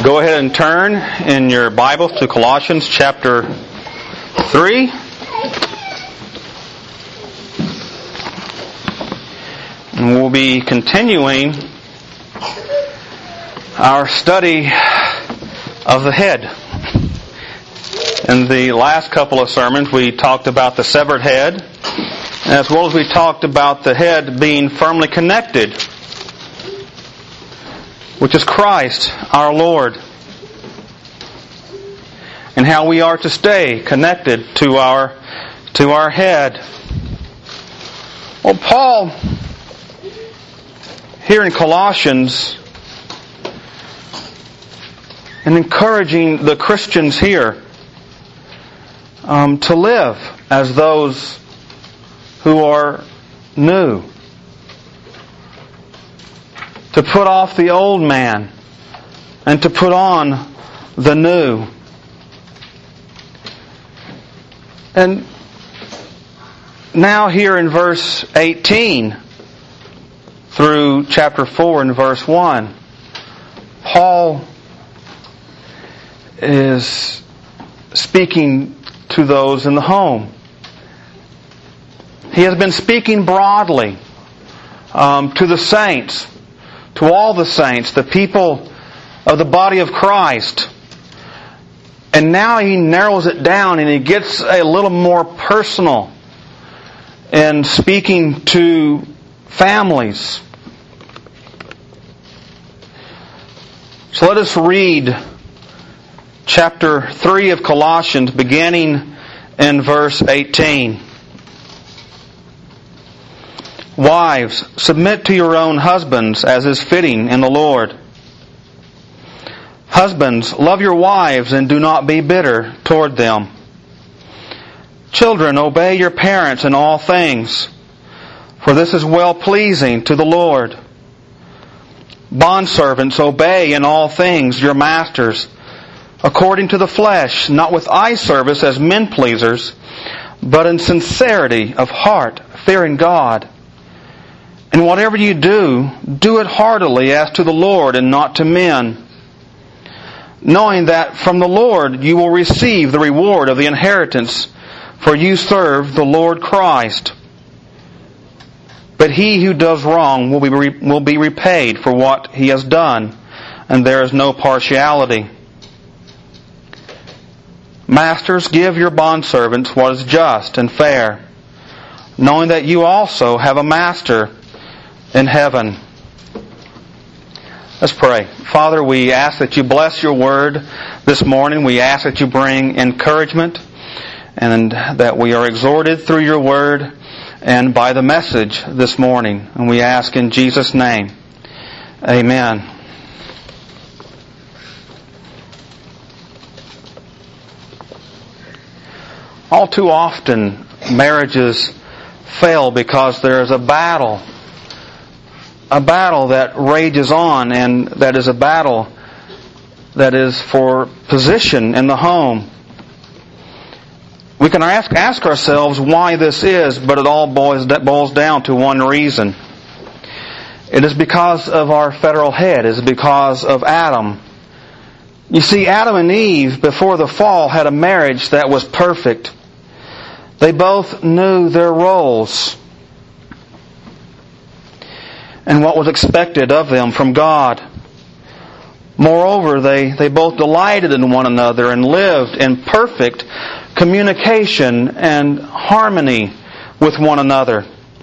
Go ahead and turn in your Bibles to Colossians chapter 3. And we'll be continuing our study of the head. In the last couple of sermons, we talked about the severed head, as well as we talked about the head being firmly connected, which is Christ, our Lord, and how we are to stay connected to our head. Well, Paul, here in Colossians, and encouraging the Christians here to live as those who are new, to put off the old man and to put on the new. And now here in verse 18 through chapter 4 and verse 1, Paul is speaking to those in the home. He has been speaking broadly to the saints, to all the saints, the people of the body of Christ. And now he narrows it down and he gets a little more personal in speaking to families. So let us read chapter 3 of Colossians, beginning in verse 18. Wives, submit to your own husbands as is fitting in the Lord. Husbands, love your wives and do not be bitter toward them. Children, obey your parents in all things, for this is well-pleasing to the Lord. Bondservants, obey in all things your masters, according to the flesh, not with eye service as men pleasers, but in sincerity of heart, fearing God. And whatever you do, do it heartily as to the Lord and not to men, knowing that from the Lord you will receive the reward of the inheritance, for you serve the Lord Christ. But he who does wrong will be repaid for what he has done, and there is no partiality. Masters, give your bondservants what is just and fair, knowing that you also have a master in heaven. Let's pray. Father, we ask that you bless your word this morning. We ask that you bring encouragement and that we are exhorted through your word and by the message this morning. And we ask in Jesus' name. Amen. All too often, marriages fail because there is a battle that rages on, and that is a battle that is for position in the home. We can ask ourselves why this is, but it all boils down to one reason. It is because of our federal head. It is because of Adam. You see, Adam and Eve, before the fall, had a marriage that was perfect. They both knew their roles and what was expected of them from God. Moreover, they both delighted in one another and lived in perfect communication and harmony with one another.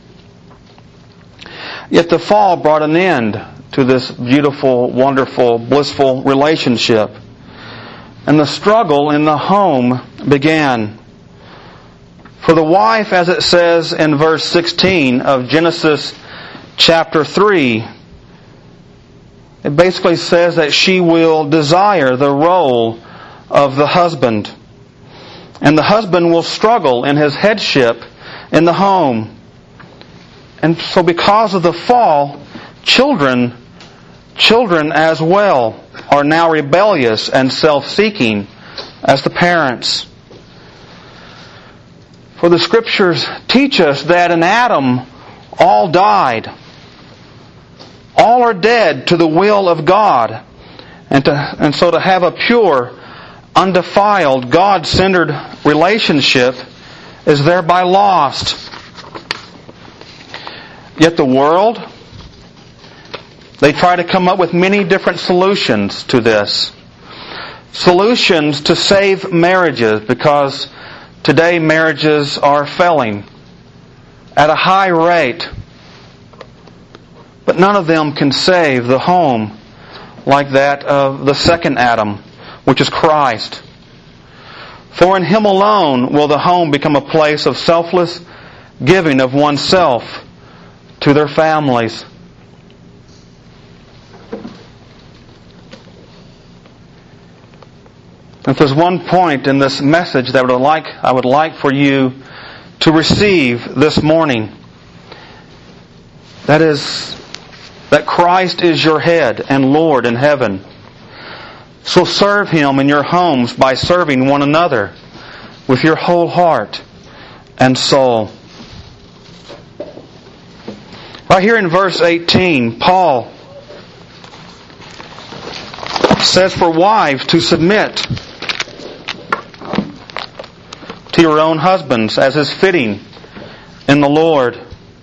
Yet the fall brought an end to this beautiful, wonderful, blissful relationship. And the struggle in the home began. For the wife, as it says in verse 16 of Genesis chapter 3, it basically says that she will desire the role of the husband. And the husband will struggle in his headship in the home. And so because of the fall, children as well are now rebellious and self-seeking as the parents. For the Scriptures teach us that in Adam all died. All are dead to the will of God, And so to have a pure, undefiled, God-centered relationship is thereby lost. Yet the world, they try to come up with many different solutions to this. Solutions to save marriages, because today marriages are failing at a high rate. But none of them can save the home like that of the second Adam, which is Christ. For in Him alone will the home become a place of selfless giving of oneself to their families. If there's one point in this message that I would like for you to receive this morning, that is that Christ is your head and Lord in heaven. So serve Him in your homes by serving one another with your whole heart and soul. Right here in verse 18, Paul says for wives to submit to your own husbands as is fitting in the Lord.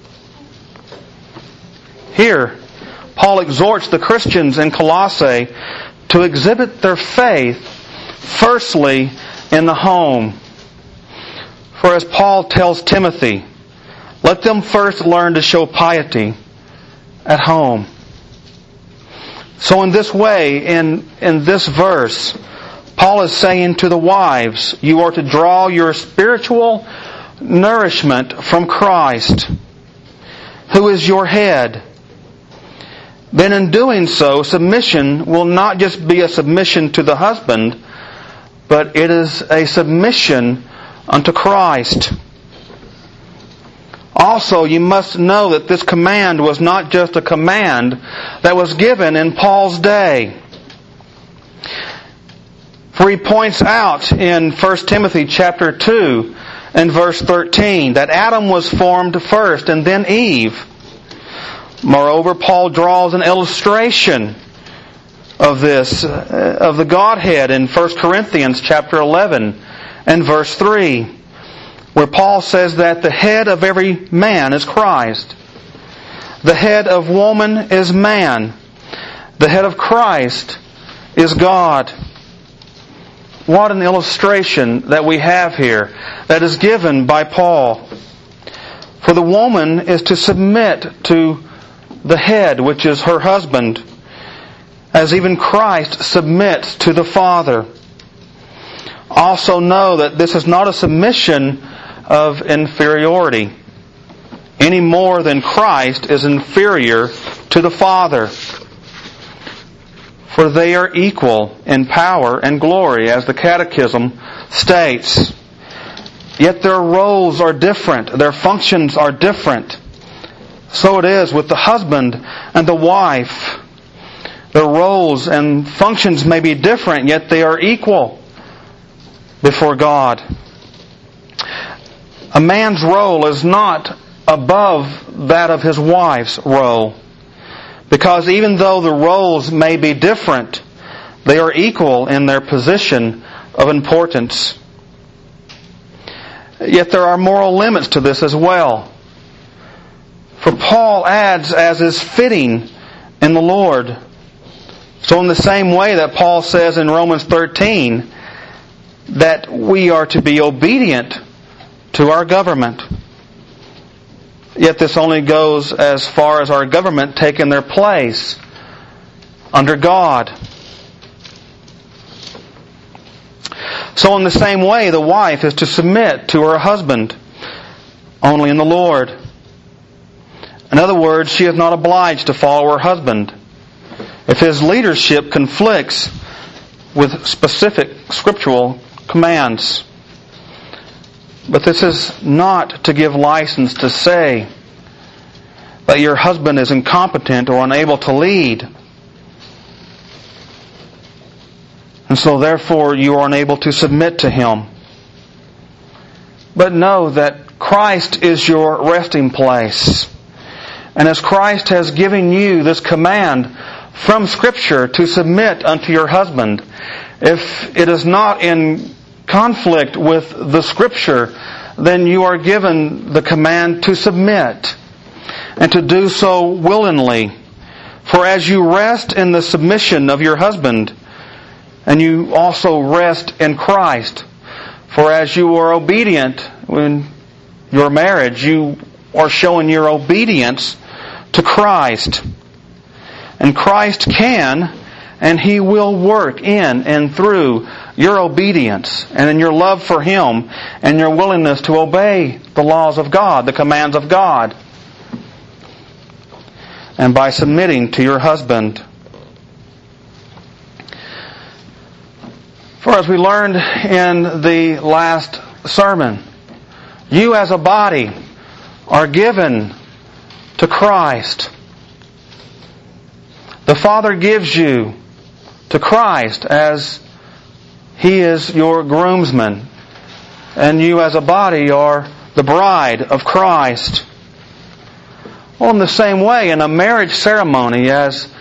Here, Paul exhorts the Christians in Colossae to exhibit their faith firstly in the home. For as Paul tells Timothy, let them first learn to show piety at home. So in this way, in this verse, Paul is saying to the wives, you are to draw your spiritual nourishment from Christ, who is your head. Then in doing so, submission will not just be a submission to the husband, but it is a submission unto Christ. Also, you must know that this command was not just a command that was given in Paul's day. For he points out in 1 Timothy chapter 2 and verse 13 that Adam was formed first and then Eve. Moreover, Paul draws an illustration of this, of the Godhead in 1 Corinthians chapter 11 and verse 3, where Paul says that the head of every man is Christ. The head of woman is man. The head of Christ is God. What an illustration that we have here that is given by Paul. For the woman is to submit to the head, which is her husband, as even Christ submits to the Father. Also know that this is not a submission of inferiority, any more than Christ is inferior to the Father. For they are equal in power and glory, as the Catechism states. Yet their roles are different, their functions are different. So it is with the husband and the wife. Their roles and functions may be different, yet they are equal before God. A man's role is not above that of his wife's role, because even though the roles may be different, they are equal in their position of importance. Yet there are moral limits to this as well. For Paul adds, as is fitting in the Lord. So in the same way that Paul says in Romans 13 that we are to be obedient to our government. Yet this only goes as far as our government taking their place under God. So in the same way, the wife is to submit to her husband only in the Lord. In other words, she is not obliged to follow her husband if his leadership conflicts with specific scriptural commands. But this is not to give license to say that your husband is incompetent or unable to lead, and so therefore you are unable to submit to him. But know that Christ is your resting place. And as Christ has given you this command, from Scripture to submit unto your husband. If it is not in conflict with the Scripture, then you are given the command to submit, and to do so willingly. For as you rest in the submission of your husband, and you also rest in Christ. For as you are obedient in your marriage, you are showing your obedience to Christ. And Christ can and He will work in and through your obedience and in your love for Him and your willingness to obey the laws of God, the commands of God. And by submitting to your husband. For as we learned in the last sermon, you as a body are given to Christ. The Father gives you to Christ as He is your groomsman. And you as a body are the bride of Christ. Well, in the same way, in a marriage ceremony, as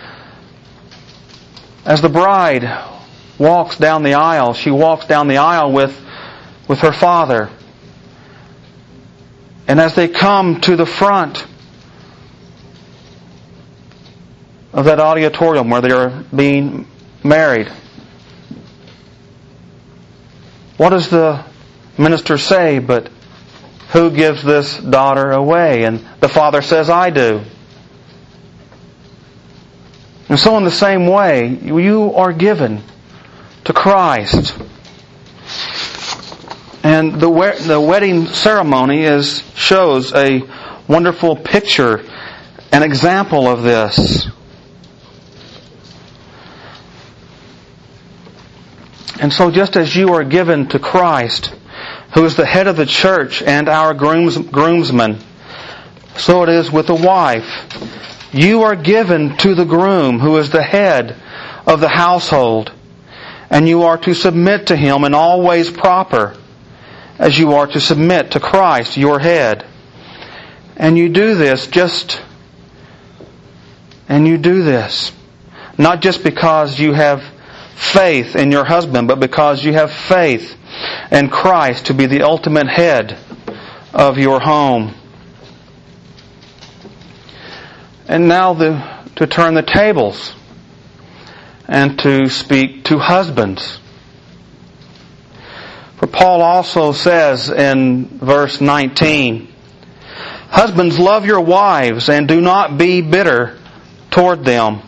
the bride walks down the aisle, she walks down the aisle with her father. And as they come to the front of that auditorium where they are being married, what does the minister say but, "Who gives this daughter away?" And the father says, "I do." And so in the same way, you are given to Christ. And the wedding ceremony shows a wonderful picture, an example of this. And so just as you are given to Christ, who is the head of the church and our groomsman, so it is with the wife. You are given to the groom, who is the head of the household, and you are to submit to him in all ways proper, as you are to submit to Christ, your head. And you do this not just because you have faith in your husband, but because you have faith in Christ to be the ultimate head of your home. And now to turn the tables and to speak to husbands. For Paul also says in verse 19, "Husbands, love your wives and do not be bitter toward them."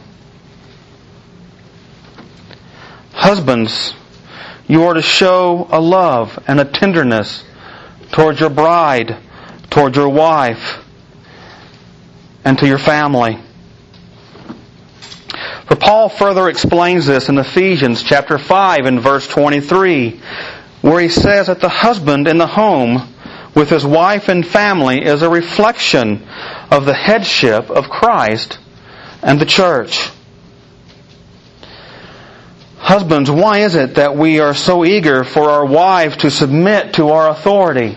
Husbands, you are to show a love and a tenderness towards your bride, towards your wife, and to your family. For Paul further explains this in Ephesians chapter 5 and verse 23, where he says that the husband in the home with his wife and family is a reflection of the headship of Christ and the church. Husbands, why is it that we are so eager for our wives to submit to our authority?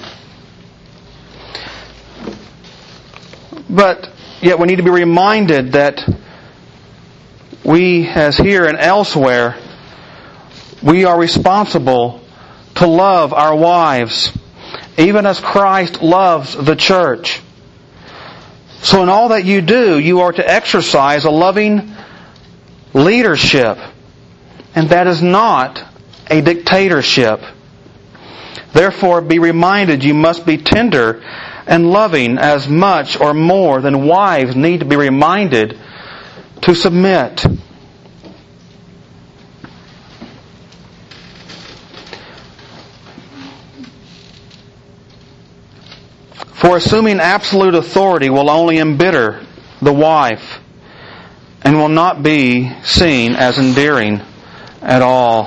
But yet we need to be reminded that we, as here and elsewhere, we are responsible to love our wives, even as Christ loves the church. So in all that you do, you are to exercise a loving leadership. And that is not a dictatorship. Therefore, be reminded you must be tender and loving as much or more than wives need to be reminded to submit. For assuming absolute authority will only embitter the wife and will not be seen as endearing at all.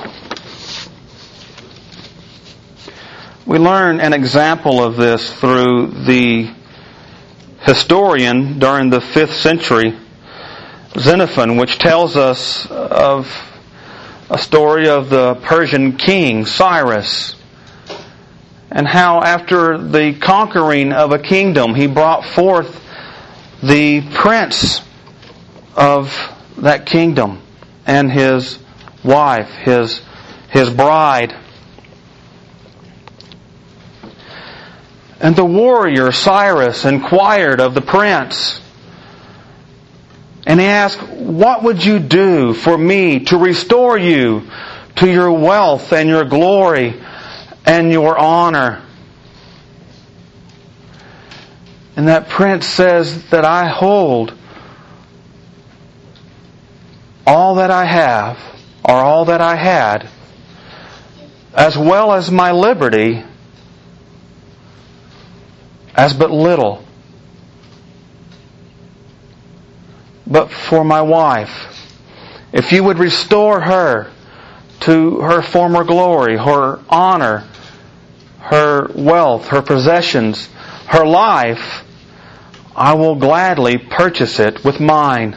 We learn an example of this through the historian during the 5th century, Xenophon, which tells us of a story of the Persian king, Cyrus, and how after the conquering of a kingdom, he brought forth the prince of that kingdom and his wife, his bride. And the warrior Cyrus inquired of the prince, and he asked, "What would you do for me to restore you to your wealth and your glory and your honor?" And that prince says that I hold all that I have, or all that I had, as well as my liberty, as but little. But for my wife, if you would restore her to her former glory, her honor, her wealth, her possessions, her life, I will gladly purchase it with mine.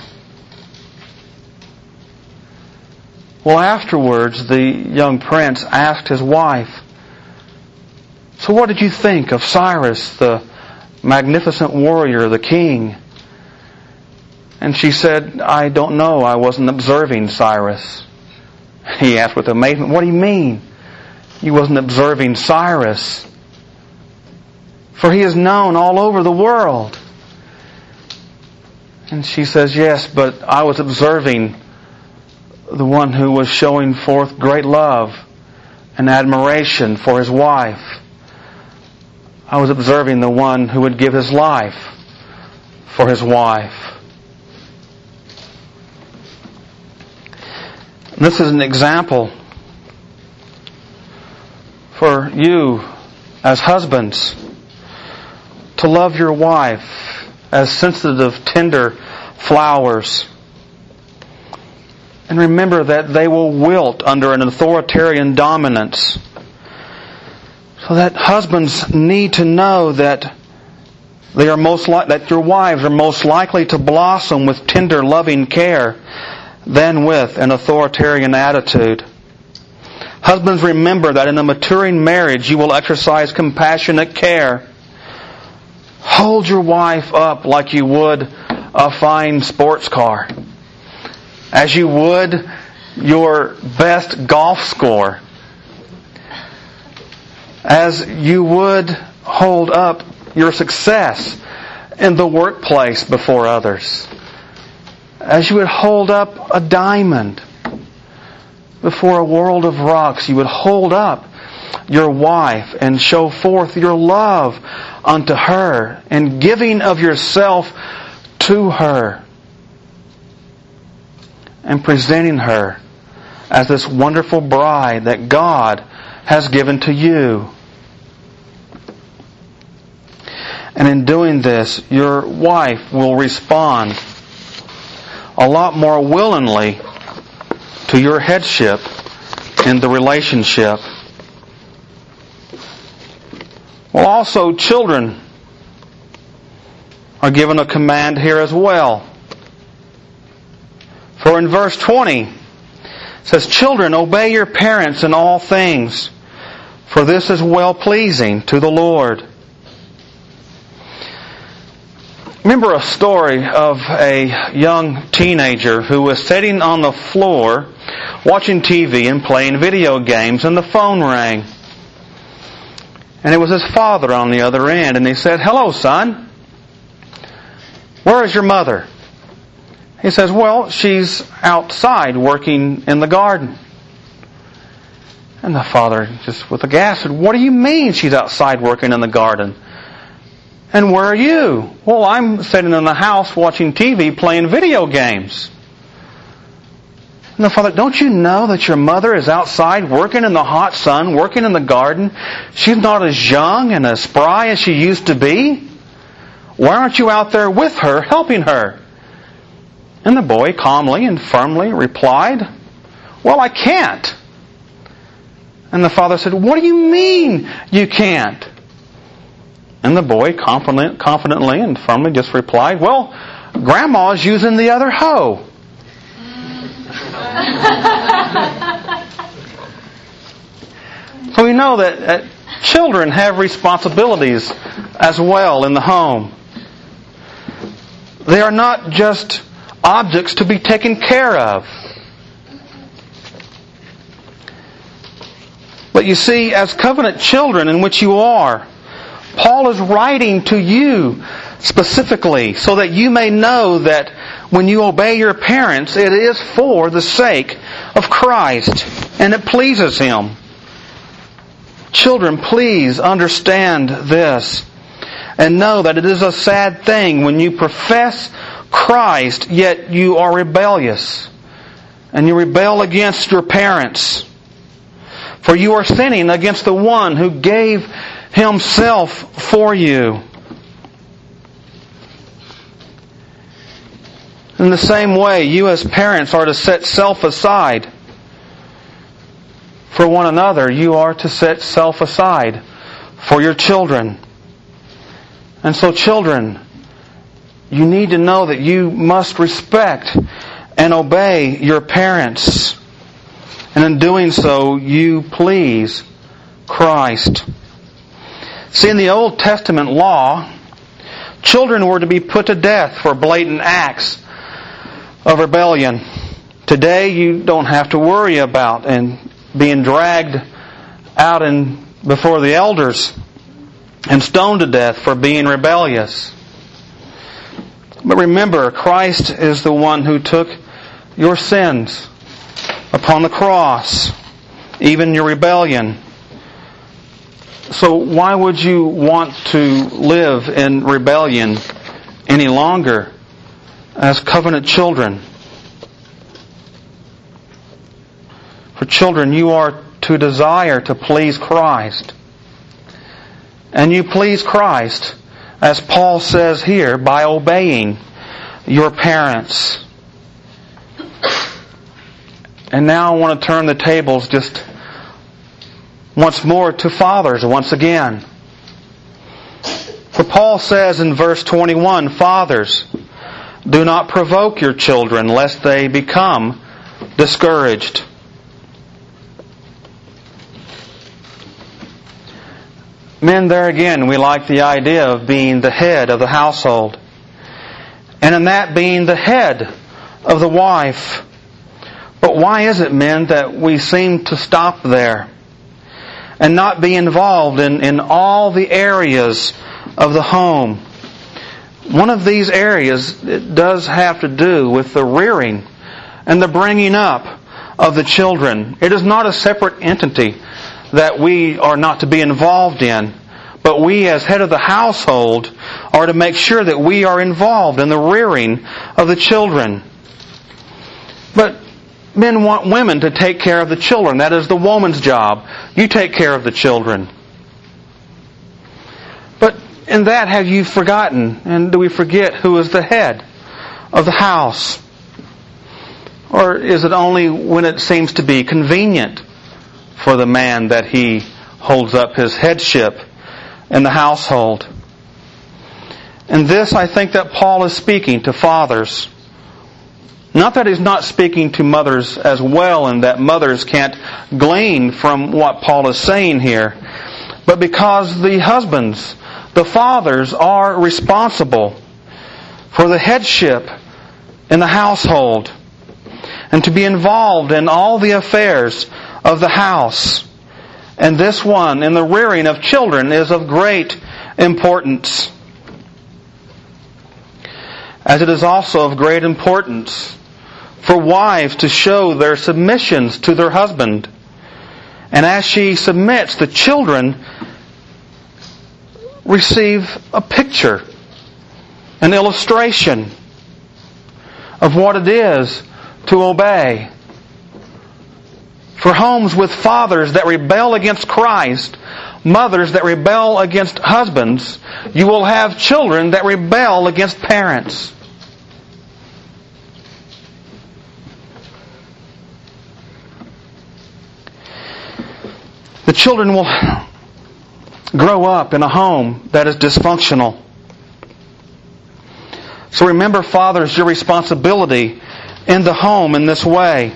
Well, afterwards, the young prince asked his wife, "So what did you think of Cyrus, the magnificent warrior, the king?" And she said, "I don't know. I wasn't observing Cyrus." He asked with amazement, "What do you mean? You wasn't observing Cyrus? For he is known all over the world." And she says, "Yes, but I was observing the one who was showing forth great love and admiration for his wife. I was observing the one who would give his life for his wife." This is an example for you as husbands to love your wife as sensitive, tender flowers. And remember that they will wilt under an authoritarian dominance. So that husbands need to know that that your wives are most likely to blossom with tender, loving care than with an authoritarian attitude. Husbands, remember that in a maturing marriage you will exercise compassionate care. Hold your wife up like you would a fine sports car, as you would your best golf score, as you would hold up your success in the workplace before others, as you would hold up a diamond before a world of rocks. You would hold up your wife and show forth your love unto her and giving of yourself to her and presenting her as this wonderful bride that God has given to you. And in doing this, your wife will respond a lot more willingly to your headship in the relationship. Well, also children are given a command here as well. For in verse 20, it says, "Children, obey your parents in all things, for this is well-pleasing to the Lord." Remember a story of a young teenager who was sitting on the floor watching TV and playing video games, and the phone rang. And it was his father on the other end, and he said, "Hello, son. Where is your mother?" He says, "Well, she's outside working in the garden." And the father, just with a gasp, said, "What do you mean she's outside working in the garden? And where are you?" "Well, I'm sitting in the house watching TV, playing video games." And the father, "Don't you know that your mother is outside working in the hot sun, working in the garden? She's not as young and as spry as she used to be. Why aren't you out there with her, helping her?" And the boy calmly and firmly replied, "Well, I can't." And the father said, "What do you mean you can't?" And the boy confidently and firmly just replied, "Well, Grandma's using the other hoe." So we know that children have responsibilities as well in the home. They are not just objects to be taken care of. But you see, as covenant children in which you are, Paul is writing to you specifically so that you may know that when you obey your parents, it is for the sake of Christ and it pleases Him. Children, please understand this and know that it is a sad thing when you profess Christ, yet you are rebellious and you rebel against your parents. For you are sinning against the one who gave Himself for you. In the same way, you as parents are to set self aside. For one another, you are to set self aside for your children. And so children, you need to know that you must respect and obey your parents. And in doing so, you please Christ. See, in the Old Testament law, children were to be put to death for blatant acts of rebellion. Today, you don't have to worry about being dragged out before the elders and stoned to death for being rebellious. But remember, Christ is the one who took your sins upon the cross, even your rebellion. So why would you want to live in rebellion any longer as covenant children? For children, you are to desire to please Christ. And you please Christ, as Paul says here, by obeying your parents. And now I want to turn the tables just once more to fathers once again. For Paul says in verse 21, Fathers, do not provoke your children lest they become discouraged. Men, there again, we like the idea of being the head of the household. And in that being the head of the wife. But why is it, men, that we seem to stop there and not be involved in all the areas of the home? One of these areas it does have to do with the rearing and the bringing up of the children. It is not a separate entity that we are not to be involved in, but we as head of the household are to make sure that we are involved in the rearing of the children. But men want women to take care of the children. That is the woman's job. You take care of the children. But in that have you forgotten, and do we forget who is the head of the house? Or is it only when it seems to be convenient for the man that he holds up his headship in the household? And this, I think that Paul is speaking to fathers. Not that he's not speaking to mothers as well, and that mothers can't glean from what Paul is saying here, but because the husbands, the fathers, are responsible for the headship in the household and to be involved in all the affairs of the house. And this one, in the rearing of children, is of great importance. As it is also of great importance for wives to show their submissions to their husband. And as she submits, the children receive a picture, an illustration of what it is to obey. For homes with fathers that rebel against Christ, mothers that rebel against husbands, you will have children that rebel against parents. The children will grow up in a home that is dysfunctional. So remember, fathers, your responsibility in the home in this way.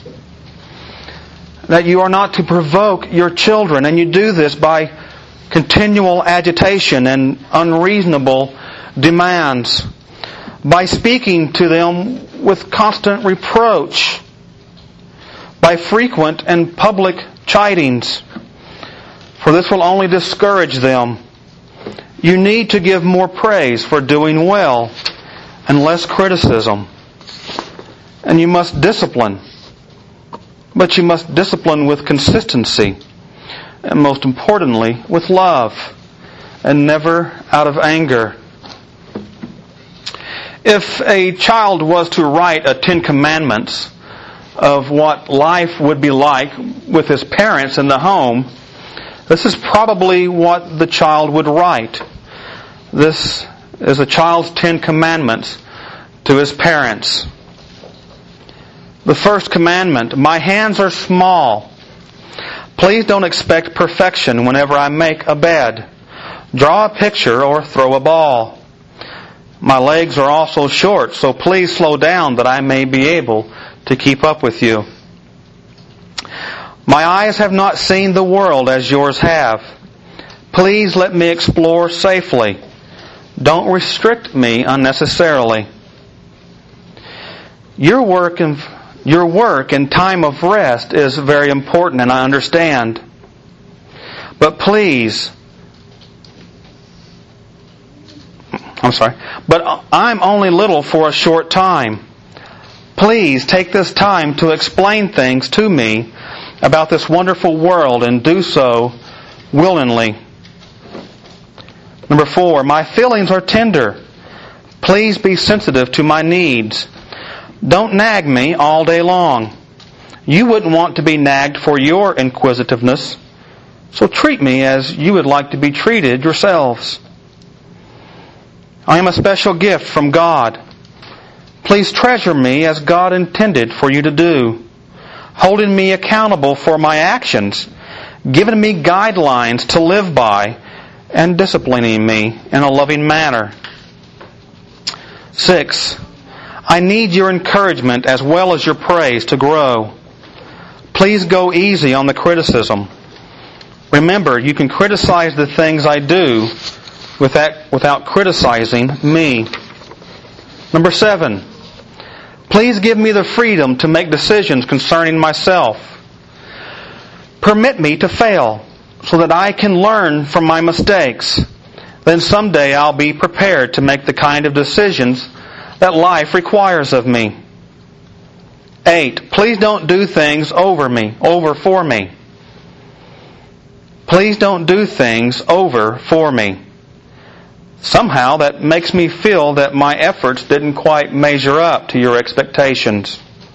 That you are not to provoke your children, and you do this by continual agitation and unreasonable demands. By speaking to them with constant reproach, by frequent and public chidings, for this will only discourage them. You need to give more praise for doing well and less criticism. And you must discipline. But you must discipline with consistency. And most importantly, with love. And never out of anger. If a child was to write a 10 Commandments of what life would be like with his parents in the home, this is probably what the child would write. This is a child's 10 Commandments to his parents. The first commandment, my hands are small. Please don't expect perfection whenever I make a bed. Draw a picture or throw a ball. My legs are also short, so please slow down that I may be able to keep up with you. My eyes have not seen the world as yours have. Please let me explore safely. Don't restrict me unnecessarily. Your work and time of rest is very important, and I understand. But I'm only little for a short time. Please take this time to explain things to me about this wonderful world, and do so willingly. Number 4, my feelings are tender. Please be sensitive to my needs. Don't nag me all day long. You wouldn't want to be nagged for your inquisitiveness, so treat me as you would like to be treated yourselves. I am a special gift from God. Please treasure me as God intended for you to do, holding me accountable for my actions, giving me guidelines to live by, and disciplining me in a loving manner. 6, I need your encouragement as well as your praise to grow. Please go easy on the criticism. Remember, you can criticize the things I do without criticizing me. Number 7, please give me the freedom to make decisions concerning myself. Permit me to fail so that I can learn from my mistakes. Then someday I'll be prepared to make the kind of decisions that life requires of me. 8, please don't do things over for me. Please don't do things over for me. Somehow that makes me feel that my efforts didn't quite measure up to your expectations.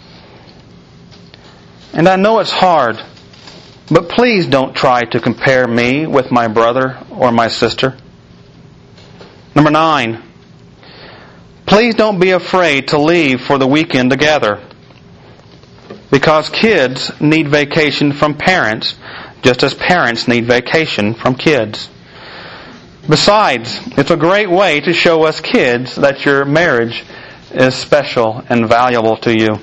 And I know it's hard, but please don't try to compare me with my brother or my sister. Number 9, please don't be afraid to leave for the weekend together, because kids need vacation from parents just as parents need vacation from kids. Besides, it's a great way to show us kids that your marriage is special and valuable to you.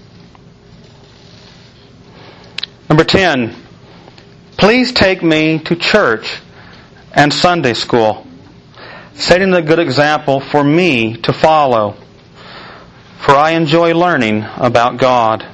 Number 10, please take me to church and Sunday school, setting a good example for me to follow, for I enjoy learning about God.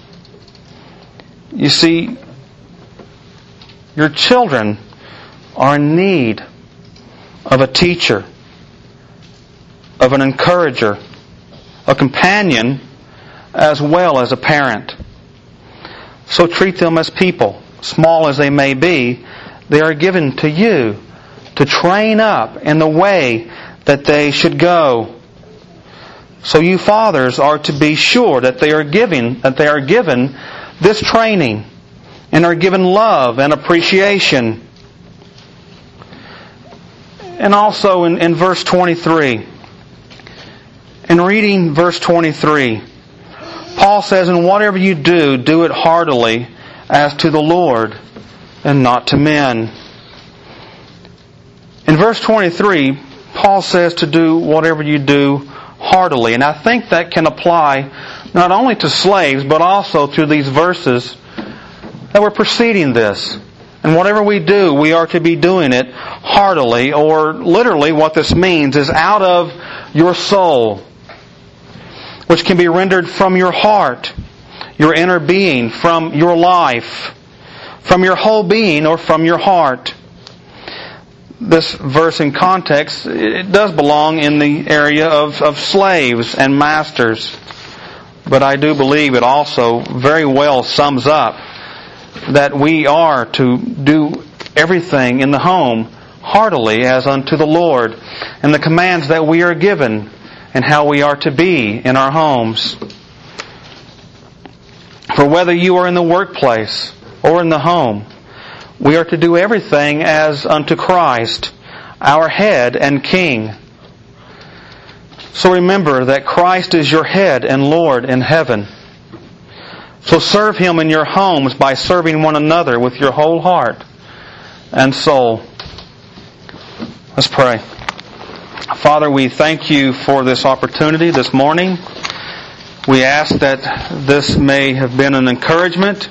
You see, your children are in need of a teacher, of an encourager, a companion, as well as a parent. So treat them as people, small as they may be. They are given to you to train up in the way that they should go. So you fathers are to be sure that they are given this training and are given love and appreciation. And also in verse 23, in reading verse 23, Paul says, and whatever you do, do it heartily as to the Lord and not to men. In verse 23, Paul says to do whatever you do heartily. And I think that can apply not only to slaves, but also to these verses that were preceding this. And whatever we do, we are to be doing it heartily, or literally what this means is out of your soul. which can be rendered from your heart, your inner being, from your life, from your whole being, or from your heart. This verse in context, it does belong in the area of slaves and masters. But I do believe it also very well sums up that we are to do everything in the home heartily as unto the Lord, and the commands that we are given and how we are to be in our homes. For whether you are in the workplace or in the home, we are to do everything as unto Christ, our head and King. So remember that Christ is your head and Lord in heaven. So serve Him in your homes by serving one another with your whole heart and soul. Let's pray. Father, we thank You for this opportunity this morning. We ask that this may have been an encouragement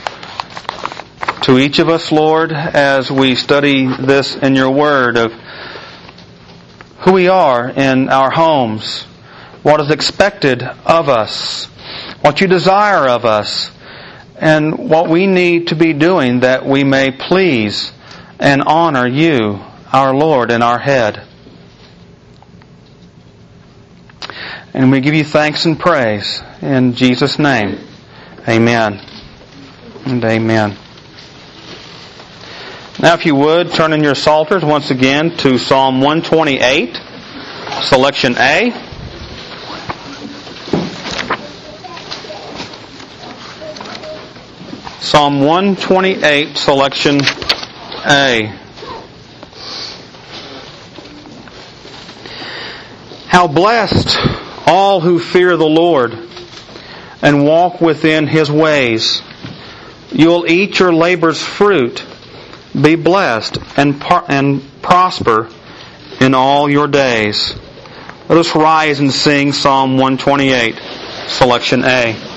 to each of us, Lord, as we study this in Your Word of who we are in our homes, what is expected of us, what You desire of us, and what we need to be doing that we may please and honor You, our Lord and our head. And we give You thanks and praise in Jesus' name. Amen and amen. Now if you would, turn in your Psalters once again to Psalm 128, selection A. Psalm 128, selection A. How blessed all who fear the Lord and walk within His ways. You will eat your labor's fruit, be blessed and prosper in all your days. Let us rise and sing Psalm 128, selection A.